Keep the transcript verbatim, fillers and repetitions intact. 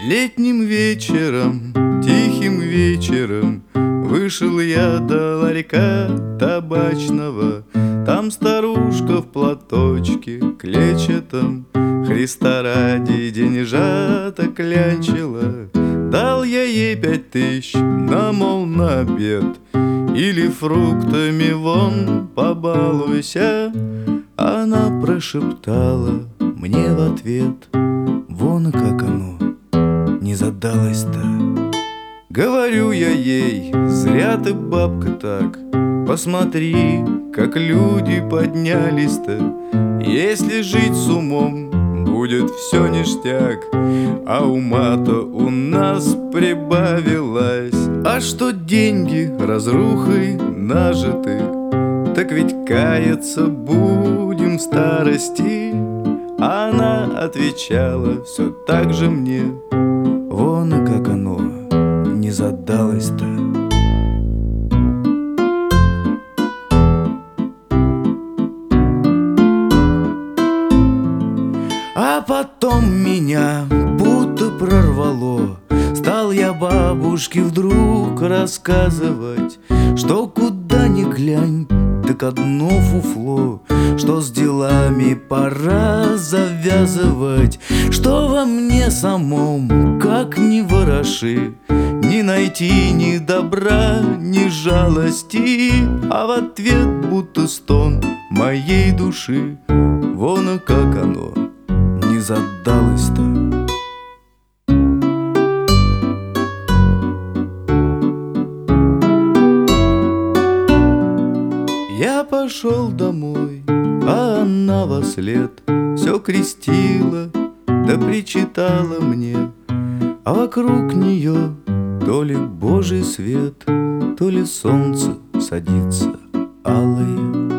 Летним вечером, тихим вечером вышел я до ларька табачного. Там старушка в платочке клетчатом Христа ради деньжата клянчила. Дал я ей пять тысяч, на, мол, на обед, или фруктами вон побалуйся. Она прошептала мне в ответ: вон как оно не задалось-то. Говорю я ей: зря ты, бабка, так. Посмотри, как люди поднялись-то. Если жить с умом, будет все ништяк, а ума-то у нас прибавилось. А что деньги разрухой нажиты, так ведь каяться будем в старости. Она отвечала все так же мне: вон и как оно не задалось-то. А потом меня будто прорвало. Стал я бабушке вдруг рассказывать, что куда ни глянь, так одно фуфло, что с делами пора завязывать, что во мне самом, как ни вороши, не найти ни добра, ни жалости. А в ответ будто стон моей души: вон и как оно не задалось-то. Я пошел домой, а она вослед все крестила да причитала мне. А вокруг нее то ли Божий свет, то ли солнце садится алое.